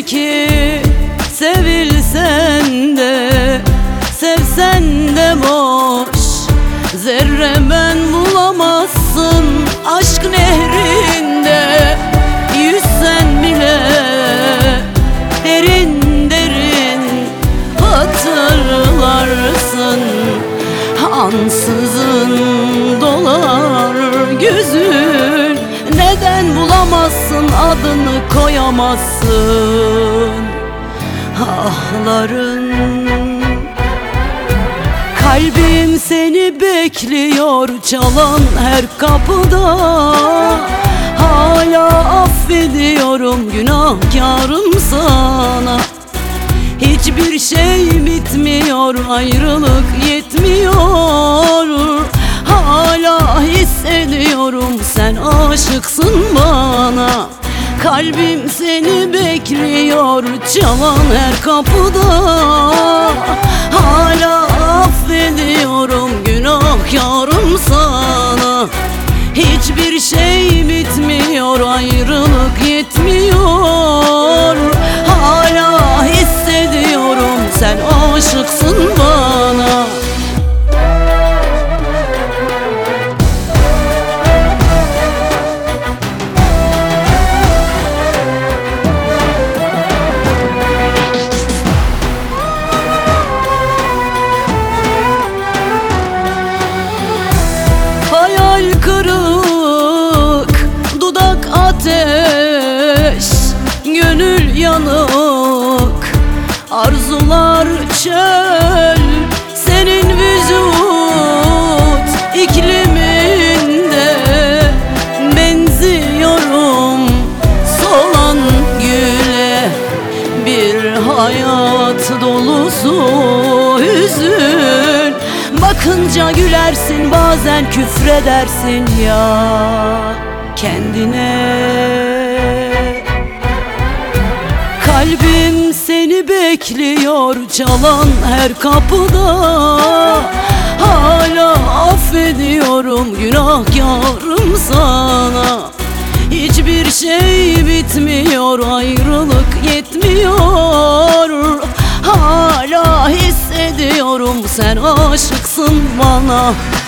ki sevilsen de sevsen de boş. Zerre ben bulamazsın aşk nehrinde. Yüzsen bile derin derin hatırlarsın. Ansızın dolar gözün. Neden bulamazsın, adını koyamazsın ahların? Kalbim seni bekliyor çalan her kapıda. Hala affediyorum günahkarım sana. Hiçbir şey bitmiyor, ayrılık yetmiyor. Hala hissediyorum sen aşıksın bana. Kalbim seni bekliyor çalan her kapıda. Hala affediyorum günahkarım sana. Hiçbir şey bitmiyor, ayrılık yetmiyor. Hala hissediyorum sen aşıksın bana. Hayal kırık, dudak ateş, gönül yanık, arzular çöl. Senin vücut ikliminde benziyorum solan güle. Bir hayat dolusu hüzün. Bakınca gülersin, bazen küfredersin ya kendine. Kalbim seni bekliyor çalan her kapıda. Hala affediyorum günahkarım sana. Hiçbir şey bitmiyor, ayrılık yetmiyor. Hala hissediyorum sen aşıksın bana.